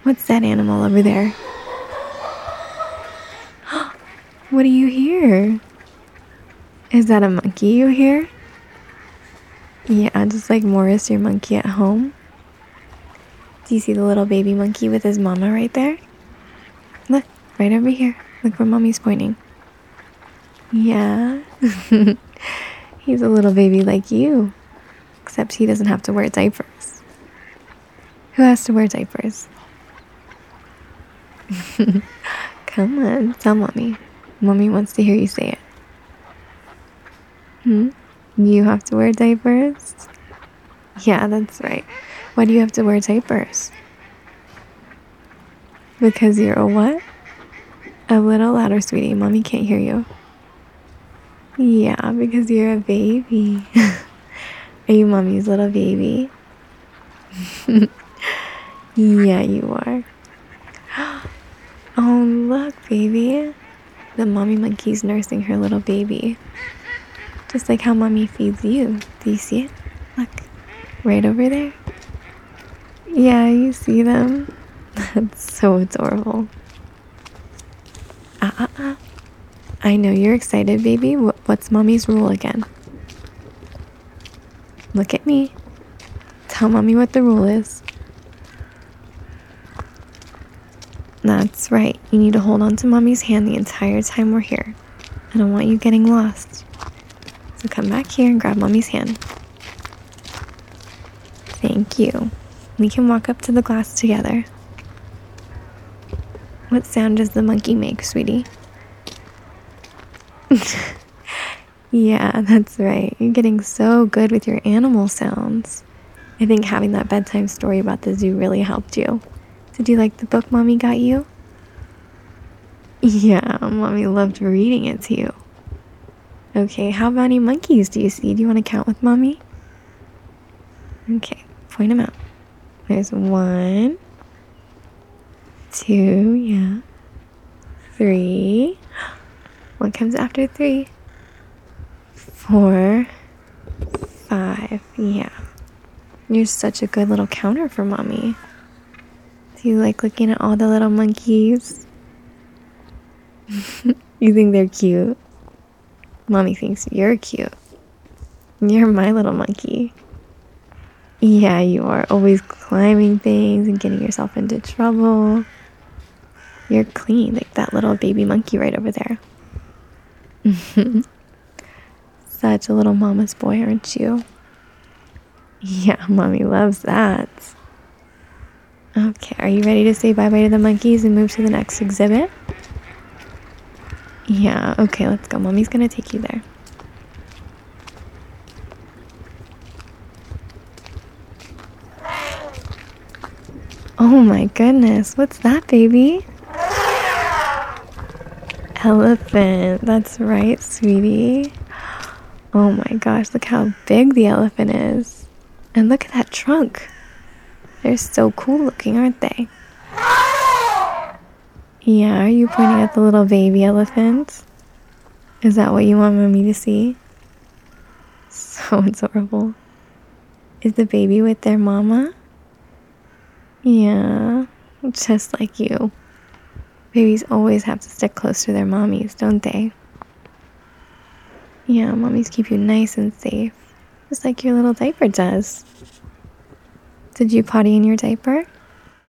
What's that animal over there? What do you hear? Is that a monkey you hear? Yeah, just like Morris, your monkey at home. Do you see the little baby monkey with his mama right there? Look, right over here. Look where mommy's pointing. Yeah. He's a little baby like you. Except he doesn't have to wear diapers. Who has to wear diapers? Come on, tell mommy. Mommy wants to hear you say it. You have to wear diapers? Yeah, that's right. Why do you have to wear diapers? Because you're a what? A little louder, sweetie. Mommy can't hear you. Yeah, because you're a baby. Are you mommy's little baby? Yeah, you are. Oh, look, baby. The mommy monkey's nursing her little baby. Just like how mommy feeds you. Do you see it? Look, right over there. Yeah, you see them? That's so adorable. I know you're excited, baby. What's mommy's rule again? Look at me. Tell mommy what the rule is. That's right. You need to hold on to mommy's hand the entire time we're here. I don't want you getting lost. So come back here and grab mommy's hand. Thank you. We can walk up to the glass together. What sound does the monkey make, sweetie? Yeah, that's right. You're getting so good with your animal sounds. I think having that bedtime story about the zoo really helped you. Did you like the book mommy got you? Yeah, mommy loved reading it to you. Okay, how many monkeys do you see? Do you want to count with mommy? Okay, point them out. There's 1, 2, yeah. 3. What comes after 3? 4, 5, yeah. You're such a good little counter for mommy. Do you like looking at all the little monkeys? You think they're cute? Mommy thinks you're cute. You're my little monkey. Yeah, you are always climbing things and getting yourself into trouble. You're clean, like that little baby monkey right over there. Such a little mama's boy, aren't you? Yeah, mommy loves that. Okay, are you ready to say bye-bye to the monkeys and move to the next exhibit? Yeah, okay, let's go. Mommy's gonna take you there. Oh my goodness, what's that, baby? Elephant, that's right, sweetie. Oh my gosh, look how big the elephant is. And look at that trunk. They're so cool looking, aren't they? Yeah, are you pointing at the little baby elephant? Is that what you want mommy to see? So adorable. Is the baby with their mama? Yeah, just like you. Babies always have to stick close to their mommies, don't they? Yeah, mommies keep you nice and safe, just like your little diaper does. Did you potty in your diaper?